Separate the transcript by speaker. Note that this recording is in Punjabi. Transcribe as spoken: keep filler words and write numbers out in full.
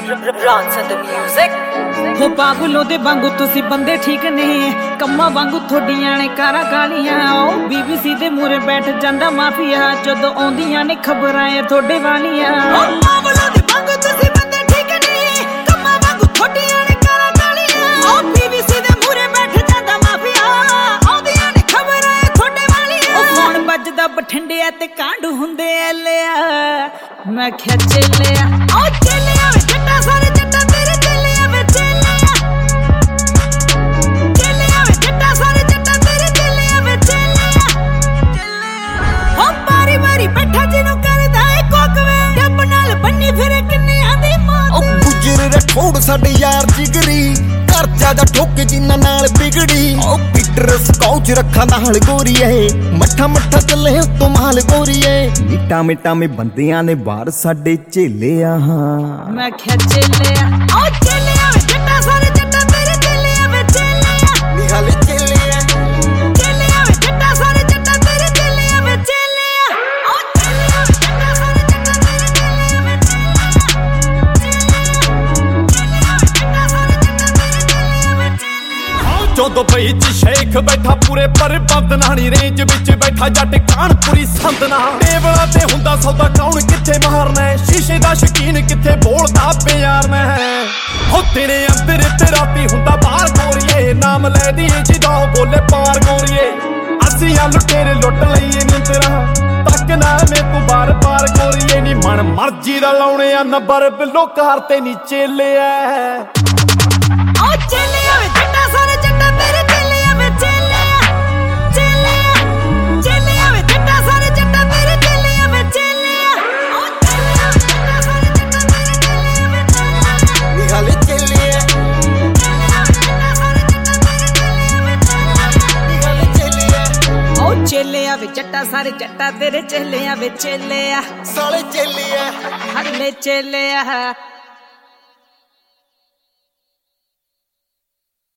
Speaker 1: Rance and the music
Speaker 2: ਹੋ ਪਾਗਲੋਂ ਦੇ ਵਾਂਗੂ ਤੁਸੀਂ ਬੰਦੇ ਠੀਕ ਨੇ ਕੰਮਾਂ ਵਾਂਗੂ ਥੋਡੀਆਂ ਨੇ ਕਾਰਾਂ ਗਾਲੀਆਂ ਉਹ ਬੀਬੀਸੀ ਦੇ ਮੂਰੇ ਬੈਠ ਜਾਂਦਾ ਮਾਫੀਆ ਜਦੋਂ ਆਉਂਦੀਆਂ ਨੇ ਖਬਰਾਂ ਇਹ ਥੋੜੇ ਵਾਲੀਆਂ ਹੋ ਪਾਗਲੋਂ ਦੇ ਵਾਂਗੂ ਤੁਸੀਂ ਬੰਦੇ ਠੀਕ ਨੇ ਕੰਮਾਂ ਵਾਂਗੂ ਥੋਡੀਆਂ ਨੇ ਕਾਰਾਂ ਗਾਲੀਆਂ ਉਹ ਬੀਬੀਸੀ ਦੇ ਮੂਰੇ ਬੈਠ ਜਾਂਦਾ ਮਾਫੀਆ ਆਉਂਦੀਆਂ ਨੇ ਖਬਰਾਂ ਇਹ ਥੋੜੇ ਵਾਲੀਆਂ ਉਹ ਫੋਨ ਵੱਜਦਾ ਬਠਿੰਡਿਆ ਤੇ ਕਾਂਡ ਹੁੰਦੇ ਐ ਲਿਆ ਮੈਂ ਕਿਹਾ ਚੱਲਿਆ ਉਹ ਚੱਲਿਆ ਵੇ ਜੱਟਾ ਸਾਰੇ ਜੱਟਾ ਤੇਰੇ ਚੱਲਿਆ ਵੇ ਚੱਲਿਆ ਚੱਲਿਆ ਵੇ ਜੱਟਾ ਸਾਰੇ ਜੱਟਾ ਤੇਰੇ ਚੱਲਿਆ ਵੇ ਚੱਲਿਆ ਹੋ ਬਾਰੀ ਬਾਰੀ ਬੈਠਾ ਜਿਹਨੂੰ ਕਰਦਾ ਏ ਕੋਕਵੇ ਡੱਬ ਨਾਲ ਬੰਨੀ ਫਿਰੇ ਕਿੰਨਿਆਂ ਦੀ ਮੌਤ
Speaker 3: ਉਹ ਗੁਜਰ ਰਠੋੜ ਸਾਡੇ ਯਾਰ ਜਿਗਰੀ ਕਰਜਾ ਦਾ ਠੋਕ ਜਿੰਨਾ ਨਾਲ ਵਿਗੜੀ ਉਹ ਪੀਟਰ ਸਕੌਚ ਰੱਖਾਂ ਨਾਲ ਗੋਰੀਏ ਮੱਠਾ ਮੱਠਾ ਚੱਲੇ ਤੋਂ ਮਾਲ ਗੋਰੀਏ ਮਿੱਟਾ ਮਿੱਟਾ ਮੇ ਬੰਦਿਆਂ ਨੇ ਬਾਹਰ ਸਾਡੇ ਝੇਲੇ ਆ
Speaker 2: ਮੈਂ ਕਿਹਾ ਚੱਲਿਆ ਉਹ ਚੱਲਿਆ ਵੇ ਜੱਟਾ ਸਾਰੇ ਜੱਟਾ ਤੇਰੇ ਚੱਲਿਆ ਵੇ ਚੱਲਿਆ
Speaker 3: ਨਿਹਾਲ ਚੱਲਿਆ
Speaker 2: ਚੱਲਿਆ ਵੇ ਜੱਟਾ ਸਾਰੇ ਜੱਟਾ ਤੇਰੇ ਚੱਲਿਆ ਵੇ ਚੱਲਿਆ ਉਹ ਚੱਲਿਆ ਵੇ ਜੱਟਾ ਸਾਰੇ ਜੱਟਾ ਤੇਰੇ ਚੱਲਿਆ ਵੇ
Speaker 4: ਜੋ ਦੁਬਈ ਚ ਸ਼ੇਖ ਬੈਠਾ ਪੂਰੇ ਪਰਬਤ ਨਾਣੀ ਰੇਂਜ ਵਿੱਚ ਬੈਠਾ ਜੱਟ ਕਾਨਪੁਰੀ ਸੰਦਨਾ ਟੇਬਲਾਂ ਤੇ ਹੁੰਦਾ ਸੌਦਾ ਕੌਣ ਕਿੱਥੇ ਮਾਰਨਾ ਸ਼ੀਸ਼ੇ ਦਾ ਸ਼ਕੀਨ ਕਿੱਥੇ ਬੋਲਦਾ ਪਿਆਰ ਨਾ ਹੋ ਤੇਰੇ ਅੰਦਰ ਤੇ ਰਾਤੀ ਹੁੰਦਾ ਬਾਹਰ ਗੋਰੀਏ ਨਾਮ ਲੈ ਦੀ ਜਦੋਂ ਬੋਲੇ ਪਾਰ ਗੋਰੀਏ ਅਸੀਂ ਆ ਲੁਟੇਰੇ ਲੁੱਟ ਲਈਏ ਨੀ ਤੇਰਾ ਤੱਕ ਨਾ ਮੇ ਤੂੰ ਬਾਰ ਬਾਰ ਗੋਰੀਏ ਨੀ ਮਨ ਮਰਜੀ ਦਾ ਲਾਉਣੇ ਆ ਨੰਬਰ ਬਿੱਲੋ ਕਾਰ ਤੇ ਨੀ ਚੇਲਿਆ
Speaker 2: ਉਹ ਚੱਲਿਆ ਵੇ ਜੱਟਾ ਸਾਰੇ ਜੱਟਾ ਤੇਰੇ ਚੱਲਿਆ ਵੇ ਚੱਲਿਆ ਚੱਲਿਆ ਚੱਲਿਆ ਵੇ ਜੱਟਾ ਸਾਰੇ ਜੱਟਾ ਤੇਰੇ ਚੱਲਿਆ ਵੇ ਚੱਲਿਆ ਉਹ ਚੱਲਿਆ ਵੇ ਜੱਟਾ ਸਾਰੇ ਜੱਟਾ ਤੇਰੇ ਚੱਲਿਆ ਵੇ ਚੱਲਿਆ
Speaker 3: ਨਿਹਾਲ ਚੱਲਿਆ ਨਿਹਾਲ ਚੱਲਿਆ
Speaker 2: ਉਹ ਚੱਲਿਆ ਵੇ ਜੱਟਾ ਸਾਰੇ ਜੱਟਾ ਤੇਰੇ ਚੱਲਿਆ ਵੇ ਚੱਲਿਆ
Speaker 3: ਸਾਲੇ ਚੱਲਿਆ
Speaker 2: ਹੜਲੇ ਚੱਲਿਆ